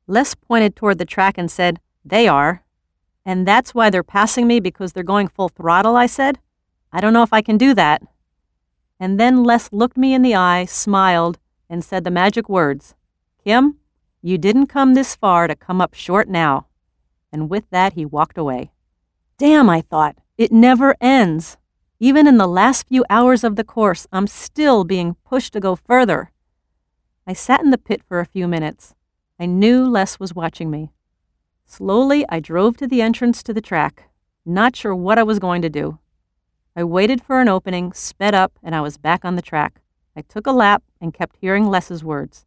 Les pointed toward the track and said, "They are." "And that's why they're passing me, because they're going full throttle," I said. "I don't know if I can do that." And then Les looked me in the eye, smiled, and said the magic words, "Kim, you didn't come this far to come up short now." And with that, he walked away. Damn, I thought, it never ends. Even in the last few hours of the course, I'm still being pushed to go further. I sat in the pit for a few minutes. I knew Les was watching me. Slowly, I drove to the entrance to the track, not sure what I was going to do. I waited for an opening, sped up, and I was back on the track. I took a lap and kept hearing Les's words.